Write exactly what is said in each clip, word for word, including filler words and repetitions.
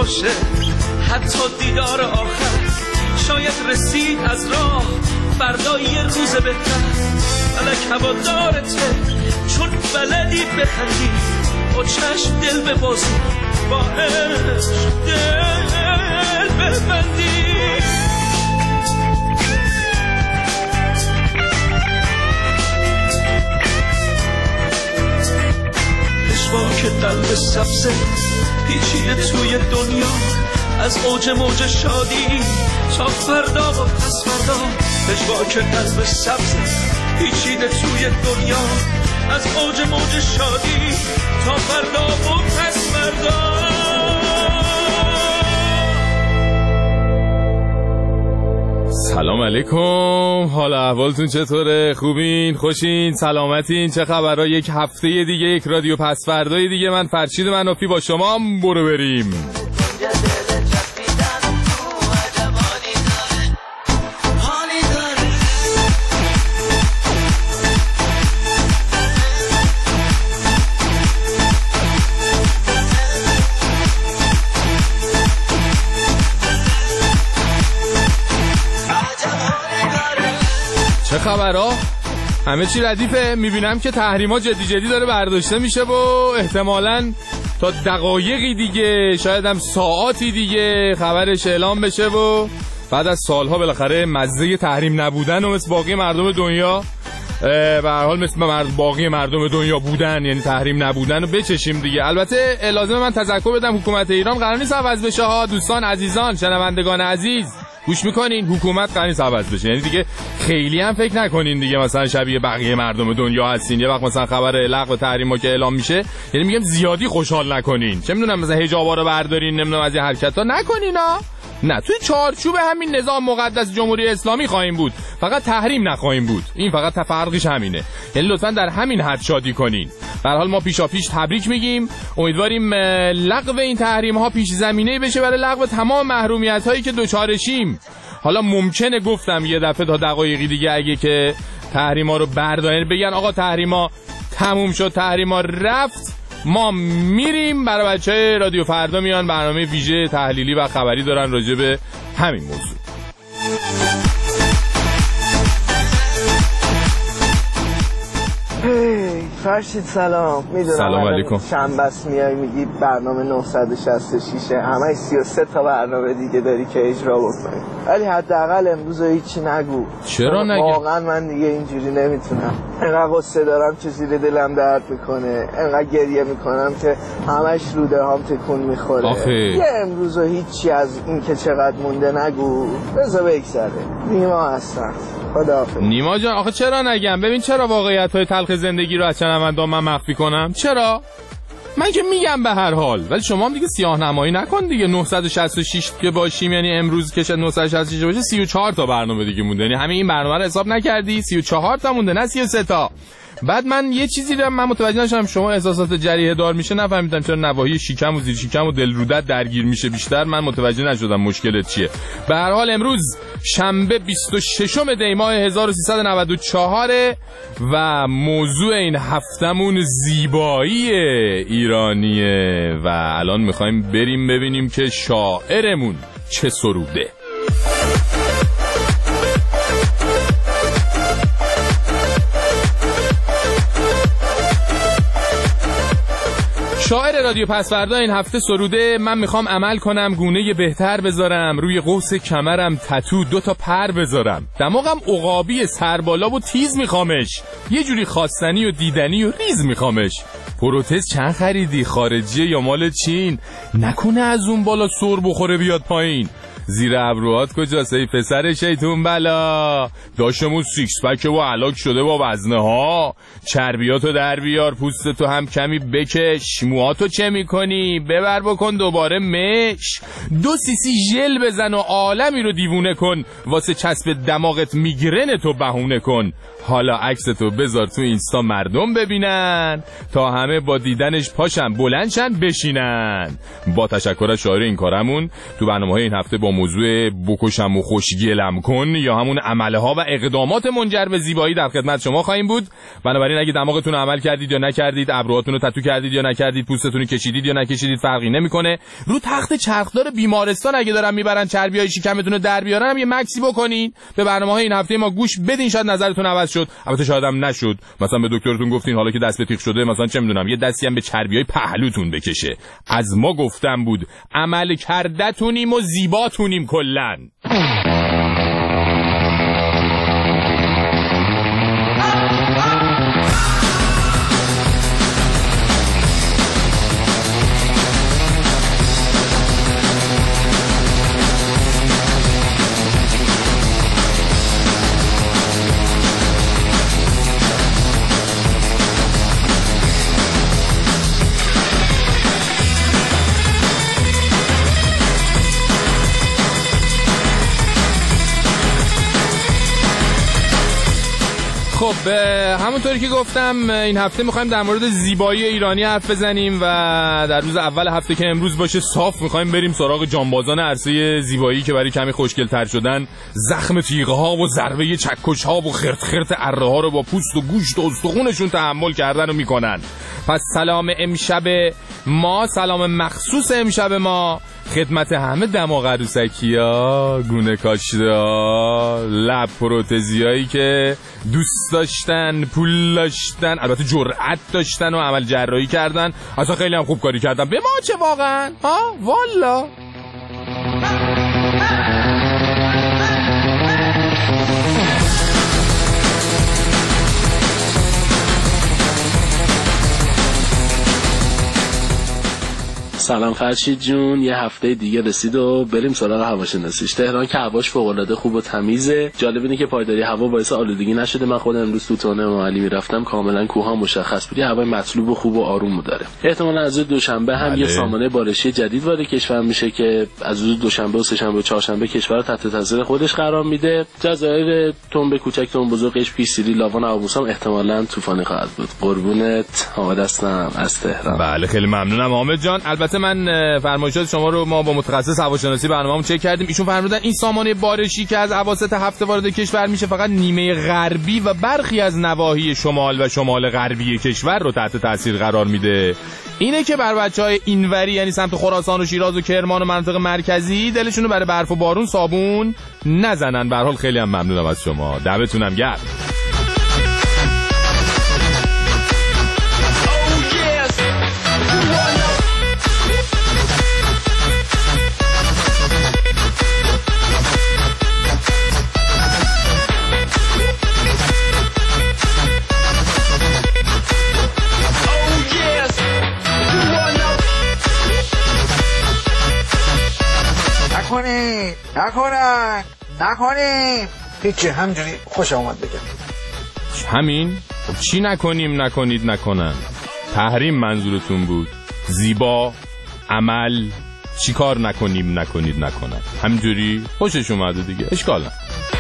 باشه حتی دیدار آخر، شاید رسید از راه فردا یه روز بهتر. فلک هوادارته چون بلدی بخندی، با چشم دل ببازی، با عشق دل ببندی. پشواک قلب سبزه پیچیده توی دنیا، از اوج موج شادی تا فردا و پس فردا. پشواک قلب سبزه پیچیده توی دنیا، از اوج موج شادی تا فردا و پس فردا. سلام علیکم، حال احوالتون چطوره؟ خوبین؟ خوشین؟ سلامتین؟ چه خبرها؟ یک هفته دیگه، یک رادیو پس فردای دیگه. من فرشید منافی با شما، برو بریم. چه خبرها؟ همه چی ردیفه. میبینم که تحریما جدی جدی داره برداشته میشه و احتمالاً تا دقایقی دیگه، شاید هم ساعاتی دیگه خبرش اعلام بشه و بعد از سالها بالاخره مزه تحریم نبودن و مثل باقی مردم دنیا به هر حال مثل مرد باقی مردم دنیا بودن، یعنی تحریم نبودن رو بچشیم دیگه. البته لازمه من تذکر بدم حکومت ایران قرار نیست عوض بشه ها. دوستان عزیزان، شنوندگان عزیز، گوش میکنین؟ حکومت قرار نیست عوض بشه، یعنی دیگه خیلی هم فکر نکنین دیگه مثلا شبیه بقیه مردم دنیا هستین. یه وقت مثلا خبر لغو تحریما که اعلام میشه، یعنی میگم زیادی خوشحال نکنین. چه میدونم مثلا حجابا رو بردارین، نمیدونم از این حرکتا نکنین ها. نه، توی چارچوب همین نظام مقدس جمهوری اسلامی خواهیم بود، فقط تحریم نخواهیم بود. این فقط تفرقش همینه، یعنی لطفاً در همین حد شادی کنین. به هر حال ما پیشا پیش تبریک میگیم، امیدواریم لغو این تحریم ها پیش زمینه بشه برای لغو تمام محرومیت هایی که دوچارشیم. حالا ممکنه گفتم یه دفعه تا دقایقی دیگه اگه که تحریما رو بردارن، بگن آقا تحریما تموم شد، تحریما رفت، ما میریم. برای بچه رادیو فردا میان برنامه ویژه تحلیلی و خبری دارن راجع به همین موضوع. هی فرشید سلام. میدونم سلام علیکم. شنبه است میای میگی برنامه نهصد و شصت و شش، همه سی و سه تا برنامه دیگه داری که اجرا بکنی، ولی حداقل امروز هیچی نگو. چرا نگی؟ واقعا من دیگه اینجوری نمیتونم. انقدر قصه دارم که زیر دلم درد میکنه، انقدر گریه میکنم که همش روده هم تکون میخوره. آخه یه امروز هیچی از این که چقدر مونده نگو، بذار بگذره. نیما هستم، خداحافظ. نیما جان آخه چرا نگم؟ ببین چرا واقعیت‌های تلخ زندگی رو از شنونده‌ام من مخفی کنم؟ چرا؟ من که میگم به هر حال، ولی شما هم دیگه سیاه نمایی نکن دیگه. نهصد و شصت و شش که باشیم، یعنی امروز که نهصد و شصت و شش باشه، سی و چهار تا برنامه دیگه مونده. یعنی همین این برنامه رو حساب نکردی؟ سی و چهار تا مونده، نه سی و سه تا. بعد من یه چیزی رو من متوجه نشدم، شما احساسات جریحه دار میشه، نفهمیدم چرا نواحی شکم و زیر شکم و دلرودت درگیر میشه بیشتر. من متوجه نشدم مشکلت چیه. به هر حال امروز شنبه بیست و ششم دی ماه هزار و سیصد و نود و چهار و موضوع این هفتمون زیبایی ایرانیه و الان میخوایم بریم ببینیم که شاعرمون چه سروده. شاعر رادیو پسوردا این هفته سروده: من میخوام عمل کنم گونه بهتر بذارم، روی قوس کمرم تتو دو تا پر بذارم، دماغم عقابی سربالا و تیز میخوامش، یه جوری خواستنی و دیدنی و ریز میخوامش. پروتز چند خریدی؟ خارجیه یا مال چین؟ نکنه از اون بالا سر بخوره بیاد پایین. زیر ابروهات کجاست ای پسر شیطون بلا؟ داشتمون سیکس پک و علاک شده با وزنه ها. چربیاتو در بیار، پوستتو هم کمی بکش، موهاتو چه میکنی؟ ببر بکن دوباره مش، دو سیسی ژل بزن و عالمی رو دیوونه کن، واسه چسب دماغت میگرنتو بهونه کن. حالا عکستو بذار تو اینستا مردم ببینن، تا همه با دیدنش پاشن بلندشن بشینن. با تشکر از شاعر این کارمون تو برنامه‌های این هفته با موضوع بکشم و خوشگلم کن یا همون عمله ها و اقدامات منجر به زیبایی در خدمت شما خواهیم بود. بنابراین اگه دماغتون رو عمل کردید یا نکردید، ابروهاتون رو تتو کردید یا نکردید، پوستتون رو کشیدید یا نکشیدید فرقی نمیکنه. رو تخت چرخدار بیمارستان اگه دارن میبرن چربیای شکمتون رو در بیارن هم یه مکسی بکنین. به برنامه‌های این هفته ما گوش بدین، شاید نظرتون عوض شد. البته شاید هم نشد. مثلا به دکترتون گفتین حالا که دست به تیغ شده مثلا چه میدونم یه دستی هم به چربیای پهلوتون بکشه. از ما گفتم بود عمل کردتونیم و زیباتونیم کلن. خب همونطوری که گفتم این هفته میخوایم در مورد زیبایی ایرانی حرف بزنیم و در روز اول هفته که امروز باشه صاف میخوایم بریم سراغ جانبازان عرصه زیبایی که برای کمی خوشگل تر شدن زخم تیغه ها و ضربه چکش ها و خرت خرت اره ها رو با پوست و گوشت و استخونشون تحمل کردن و میکنن. پس سلام امشب ما، سلام مخصوص امشب ما خدمت همه دماغ عروسکی ها، گونه کاشته ها، لب پروتزی هایی که دوست داشتن، پول داشتن، البته جرأت داشتن و عمل جراحی کردن. اصلا خیلی هم خوب کاری کردن. به ما چه واقعا؟ ها والا سلام فرشید جون، یه هفته دیگه رسید و بریم سراغ هواشناسیش. تهران که هواش فوق‌العاده خوب و تمیزه. جالب اینه که پایداری هوا باعث آلودگی نشده. من خودم امروز تو تونه معلی میرفتم کاملا کوها مشخص بود. هوای مطلوب و خوب و آروم داره. احتمالاً از روز دوشنبه هم بله. یه سامانه بارشی جدید وارد کشور میشه که از روز دوشنبه و سه‌شنبه و چهارشنبه کشور رو تحت تاثیر خودش قرار میده. جزایر تنب کوچک تنب بزرگش پیش سیری لاوان آبوس هم احتمالاً طوفانی خواهد بود. قربونت حامد هستم از تهران. بله خیلی ممنونم حامد جان. البته من فرمایشات شما رو ما با متخصص هواشناسی برنامه‌مون چک کردیم. ایشون فرمودن این سامانه بارشی که از اواسط هفته وارد کشور میشه فقط نیمه غربی و برخی از نواحی شمال و شمال غربی کشور رو تحت تاثیر قرار میده. اینه که بر بچهای اینوری یعنی سمت خراسان و شیراز و کرمان و مناطق مرکزی دلشون رو برای برف و بارون صابون نزنن. به هر حال خیلی هم ممنونم از شما. دمتونم گرم. نکنید نکنن نکنید هیچی، همجوری خوش آمد بگم. همین؟ چی نکنیم نکنید نکنن؟ تحریم منظورتون بود؟ زیبا عمل چی کار نکنیم نکنید نکنن؟ همجوری خوشش اومده دیگه، اشکال نه.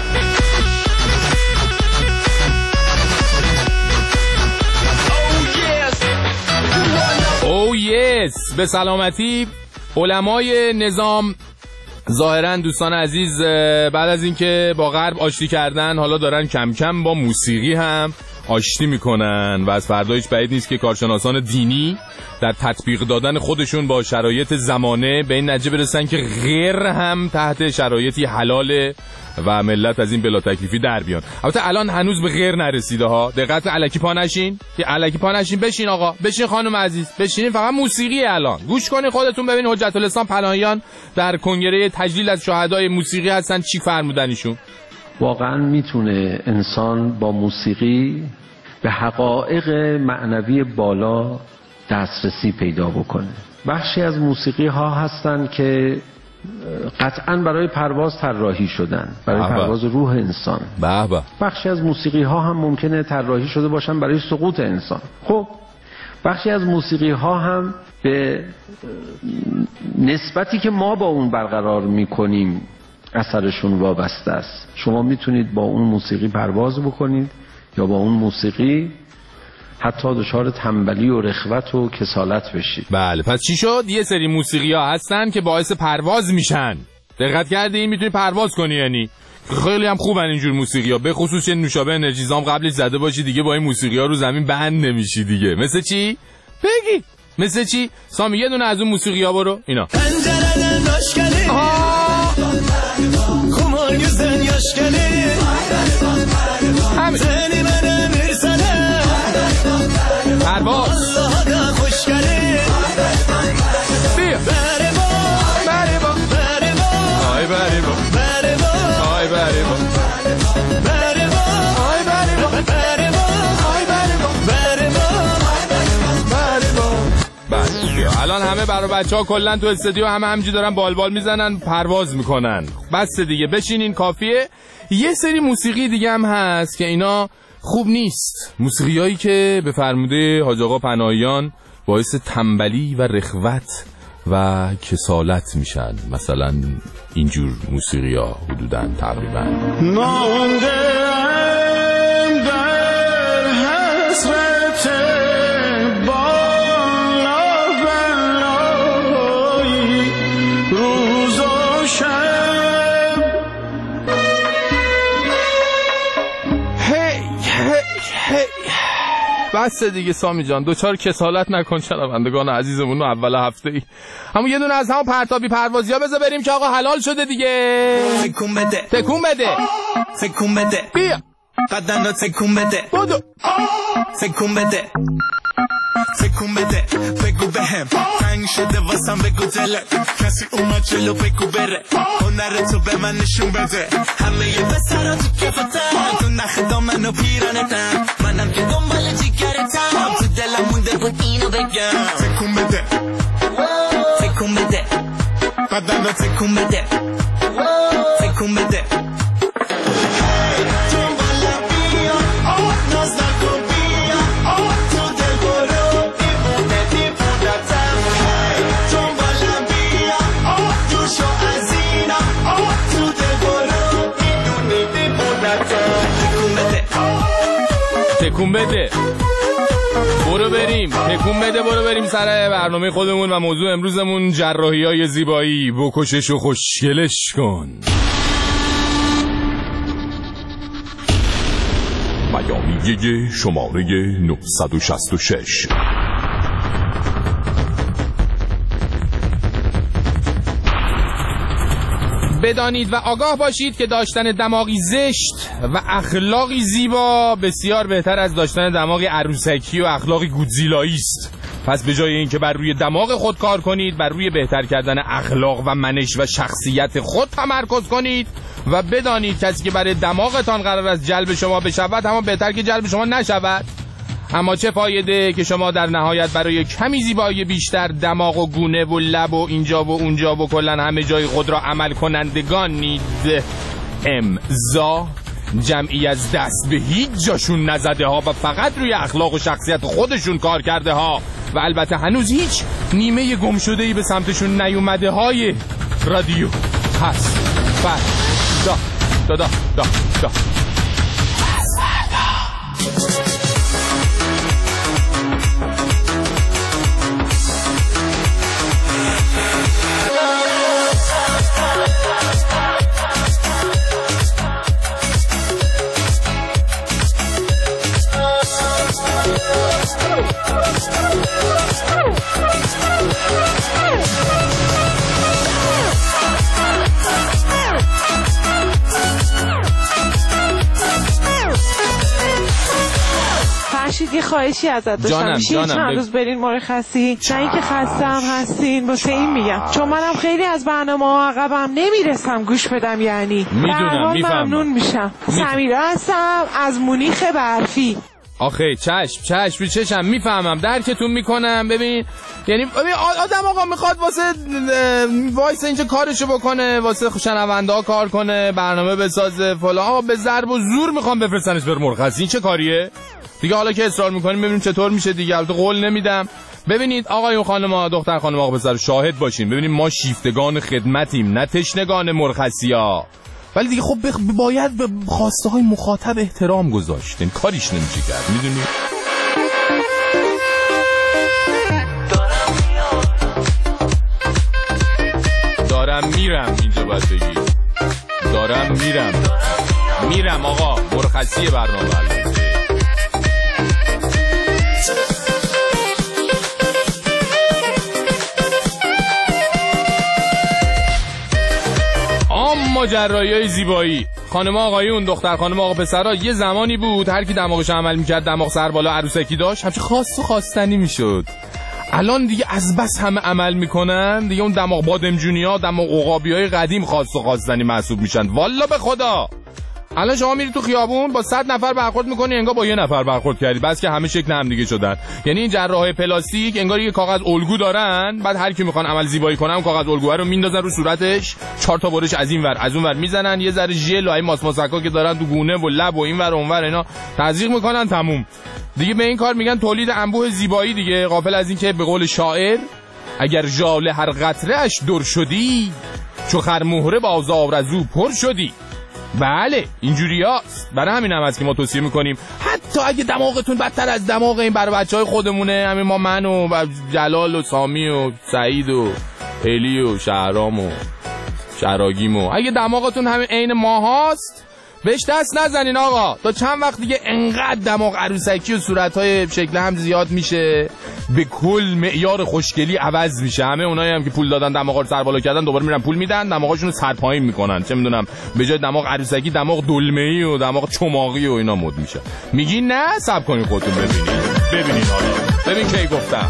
او یس به سلامتی. علمای نظام ظاهرا دوستان عزیز بعد از اینکه با غرب آشتی کردن حالا دارن کم کم با موسیقی هم آشتی میکنن و از فردا هیچ بعید نیست که کارشناسان دینی در تطبیق دادن خودشون با شرایط زمانه به این نتیجه برسن که غیر هم تحت شرایطی حلاله و ملت از این بلا تکلیفی در بیان. البته الان هنوز به غیر نرسیده ها. دقت الکی پا نشین. یه الکی پا نشین. بشین آقا، بشین خانم عزیز، بشینین. فقط موسیقی الان گوش کنین خودتون. ببین حجت الاسلام پناهیان در کنگره تجلیل از شهدای موسیقی هستن چی فرمودن ایشون. واقعا میتونه انسان با موسیقی به حقایق معنوی بالا دسترسی پیدا بکنه. بخشی از موسیقی ها هستن که قطعاً برای پرواز طراحی شدن، برای بابا. پرواز روح انسان. بابا. بخشی از موسیقی ها هم ممکنه طراحی شده باشن برای سقوط انسان. خب بخشی از موسیقی ها هم به نسبتی که ما با اون برقرار میکنیم اثرشون وابسته است. شما میتونید با اون موسیقی پرواز بکنید یا با اون موسیقی حتی دچار تنبلی و رخوت و کسالت بشید. بله پس چی شد؟ یه سری موسیقی ها هستن که باعث پرواز میشن. دقت کردی؟ میتونی پرواز کنی. یعنی خیلی هم خوبن اینجور موسیقی‌ها، به خصوص چه نوشابه انرژیزام قبلش زده باشی دیگه با این موسیقی‌ها رو زمین بند نمیشی دیگه. مثل چی؟ بگی مثل چی؟ سامی یه دونه از اون موسیقی‌ها برو. اینا همین پرواز بیا بره با آی بره با آی بره با بره با آی بره با بره با آی بره با بره با بره با. الان همه برای بچه‌ها کلا تو استودیو همه همینجوری دارن بالبال میزنن پرواز میکنن. بس دیگه بشینین کافیه. یه سری موسیقی دیگه هم هست که اینا خوب نیست، موسیقیایی که به فرموده حاج آقا پناهیان باعث تنبلی و رخوت و کسالت میشن. مثلا اینجور موسیقی‌ها حدوداً تقریبا ماندم در حسرت بالا بلایی روز و شب. هی هی هی بس دیگه سامی جان، دوچار کسالت نکن شنوندگان عزیزمون رو اول هفته ای. همون یه دونه از همون پرتابی پروازی ها بذار بریم که آقا حلال شده دیگه. تکون بده تکون بده تکون بده بیا قدم رو تکون بده بودو تکون بده تکون بده بگو بهم تنگ شده واسم بگو دلت کسی اومد جلو بگو بره هنر تو به من نشون بده همه یه بسرا تو کفتم تو نخ دامن و پیرانتم منم که دنبال جیگرتم تو دلم مونده بود اینو بگم تکون بده تکون بده قدم رو تکون بده تکون بده تکون بده برو بریم تکون بده برو بریم سر برنامه خودمون و موضوع امروزمون جراحی‌های زیبایی. بکشش و خوشگلش کن. بیانیه شماره نهصد و شصت و شش. بدانید و آگاه باشید که داشتن دماغی زشت و اخلاقی زیبا بسیار بهتر از داشتن دماغی عروسکی و اخلاقی گودزیلایی است. پس به جای اینکه بر روی دماغ خود کار کنید، بر روی بهتر کردن اخلاق و منش و شخصیت خود تمرکز کنید و بدانید کسی که برای دماغتان قرار است جلب شما بشود اما بهتر که جلب شما نشود. اما چه فایده که شما در نهایت برای کمی زیبایی بیشتر دماغ و گونه و لب و اینجا و اونجا و کلن همه جای خود را عمل کنندگانید. امضا جمعی از دست به هیچ جاشون نزده ها و فقط روی اخلاق و شخصیت خودشون کار کرده ها و البته هنوز هیچ نیمه گم شده‌ای به سمتشون نیومده های رادیو هست. بس دا دا دا دا دا یه خواهشی ازت داشتم، میشه چند روز برین مرخصی؟ نه اینکه خستم هستین واسه این میگم، چون منم خیلی از برنامه ها عقبم نمیرسم گوش بدم. یعنی میدونم میفهمم ممنون میشم. سمیرا هستم از مونیخ برفی. آخه چشم چشم چشم میفهمم درکتون میکنم. ببین یعنی ببین آدم آقا میخواد واسه وایس اینجا کارشو بکنه، واسه شنونده ها کار کنه، برنامه بسازه فلان، آقا به ضرب و زور میخوام بفرستنش بر مرخصی. این چه کاریه دیگه؟ حالا که اصرار میکنیم ببینیم چطور میشه دیگه. البته قول نمیدم. ببینید آقایون خانم‌ها دختر خانم آقا پسر شاهد باشین. ببینیم ما شیفتگان خدمتیم نه تشنگان مرخصی‌ها، ولی دیگه خب بخ... باید به خواسته های مخاطب احترام گذاشتین، کاریش نمیشه کرد. میدونی دارم میرم اینجا باید بگی. دارم میرم میرم آقا، مرخصی برنامه برنامه. اما جراحی‌های زیبایی، خانم آقایون، دختر خانم آقا پسرا، یه زمانی بود هر کی دماغش عمل میکرد، دماغ سر بالا عروسکی داشت، همچه خواست و خواستنی میشد. الان دیگه از بس همه عمل میکنن دیگه، اون دماغ بادمجونیا، دماغ عقابیای قدیم خواست و خواستنی محسوب میشن. والا به خدا الان شما میری تو خیابون با صد نفر برخورد میکنی انگار با یه نفر برخورد کردی، بس که همه شکل هم دیگه شدن. یعنی این جراحای پلاستیک انگار یه کاغذ الگو دارن، بعد هر کی میخوان عمل زیبایی کنن کاغذ الگو رو میندازن رو صورتش، چهار تا برش از این ور از اون ور میزنن، یه ذره ژل و این ماسماسکا که دارن تو گونه و لب و این ور و اون ور اینا تزریق میکنن، تموم دیگه. به این کار میگن تولید انبوه زیبایی دیگه، غافل از این که به قول شاعر اگر ژاله هر قطره اش در شدی، چو خرمهره باز آرزو پر شدی. بله اینجوریاست. برای همین هم هست که ما توصیه میکنیم حتی اگه دماغتون بدتر از دماغ این برای بچهای خودمونه، همین ما من و جلال و سامی و سعید و الی و شهرام و شهراگیم و اگه دماغتون همین عین ما هست، بهش دست نزنین آقا. تا چند وقت دیگه انقدر دماغ عروسکی و صورتهای شکل هم زیاد میشه، به کل معیار خوشگلی عوض میشه. همه اونایی هم که پول دادن دماغا رو سر بالا کردن دوباره میرن پول میدن، دماغاشون رو سر پایین میکنن، چه میدونم به جای دماغ عروسکی دماغ دلمه‌ای و دماغ چماقی و اینا مد میشه. میگین نه؟ صبر کنین خودتون ببینین ببینین حالا ببین کی گفتم.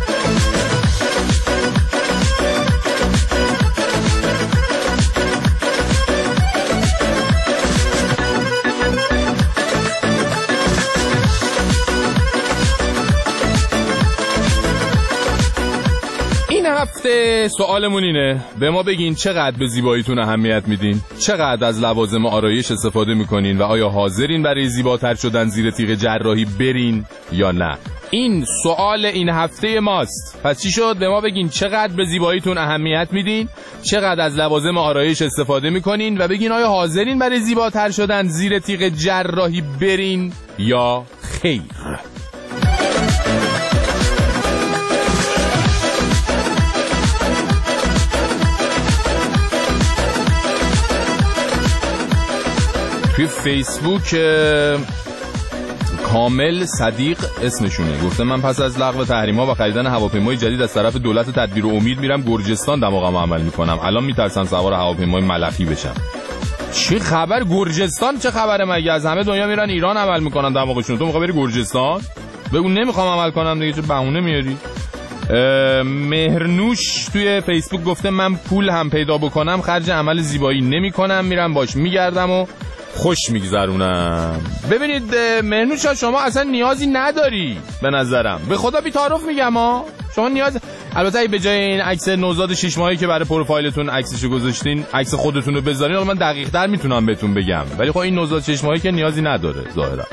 هفته سوالمون اینه، به ما بگین چقدر به زیباییتون اهمیت میدین؟ چقدر از لوازم آرایش استفاده میکنین و آیا حاضرین برای زیباتر شدن زیر تیغ جراحی برین یا نه؟ این سوال این هفته ماست. پس چی شد؟ به ما بگین چقدر به زیباییتون اهمیت میدین، چقدر از لوازم آرایش استفاده میکنین و بگین آیا حاضرین برای زیباتر شدن زیر تیغ جراحی برین یا خیر. توی فیسبوک کامل صدیق اسمشونه گفته من پس از لغو تحریم‌ها و خریدن هواپیمای جدید از طرف دولت تدبیر امید میرم گرجستان دماغم عمل میکنم. الان میترسم سوار هواپیمای ملخی بشم. چه خبر گرجستان؟ چه خبره مگه؟ از همه دنیا میرن ایران عمل میکنن دماغشون، تو میخوای بری گرجستان؟ بگو نمیخوام عمل کنم دیگه، چه بهونه میاری؟ مهرنوش توی فیسبوک گفته من پول هم پیدا بکنم خرج عمل زیبایی نمیکنم، میرم باش میگردم و خوش میگذرونم. ببینید مهنوش شما اصلا نیازی نداری به نظرم، به خدا بی تعارف میگم ها، شما نیاز، البته به جای این عکس نوزاد شش ماهی که برای پروفایلتون عکسشو گذاشتین عکس خودتون رو بذارین، حالا من دقیق تر میتونم بهتون بگم، ولی خب این نوزاد شش ماهی که نیازی نداره ظاهرا.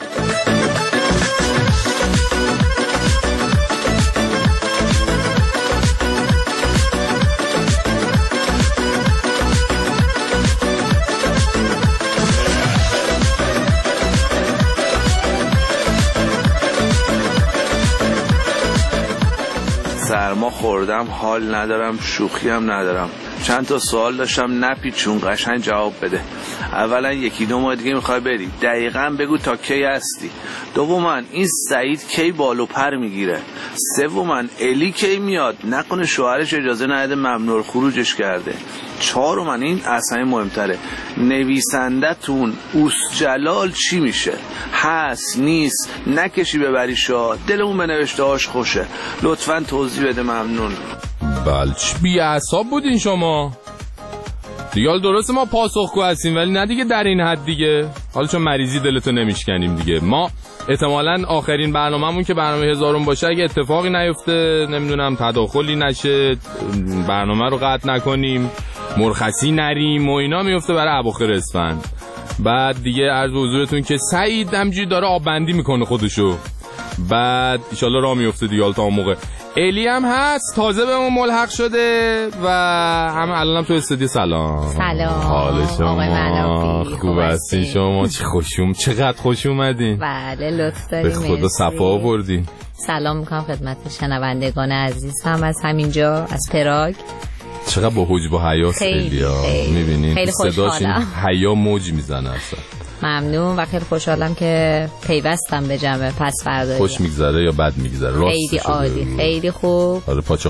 سرما خوردم، حال ندارم، شوخی هم ندارم. چند تا سوال داشتم نپیچون، قشنگ جواب بده. اولا یکی دو ماه دیگه میخوای بری، دقیقاً بگو تا کی هستی. دوما این سعید کی بالو پر میگیره. سوما الی کی میاد، نکنه شوهرش اجازه نده ممنوع خروجش کرده. چهارم این اصلا مهمتره، نویسنده تون اوس جلال چی میشه؟ هست نیست نکشی ببری شاد، دلمون به نوشته هاش خوشه، لطفاً توضیح بده ممنون. بلچ بی اعصاب بودین شما دیگه. حالا درسته ما پاسخگو هستیم ولی نه دیگه در این حد دیگه. حالا چون مریضی دلتو نمیشکنیم دیگه. ما احتمالاً آخرین برنامه‌مون که برنامه هزارم باشه اگه اتفاقی نیفته، نمیدونم تداخلی نشه، برنامه رو قطع نکنیم، مرخصی نریم و اینا، میفته برای اواخر اسفند. بعد دیگه عرض حضورتون که سعید همجوری داره آب بندی میکنه خودشو، بعد ان شاءالله راه میفته دیگه تا اون موقع. الی هم هست تازه به ما ملحق شده و همه الانم تو استودیو. سلام. سلام. حال شما خوب هستین؟ شما چه خوشوم چقدر خوش اومدین. بله لطف دارین. به خدا صفا آوردین. سلام میکنم خدمت شنوندگان عزیزم از همینجا از پراگ. چقدر با حجب و حیا خیلی میبینین صداش این حیا موج میزنه اصلا. ممنون و خیلی خوشحالم که پیوستم به جمع پس فردا. خوش میگذره یا بد میگذره؟ خیلی عالی، خیلی خوب. آره پاچه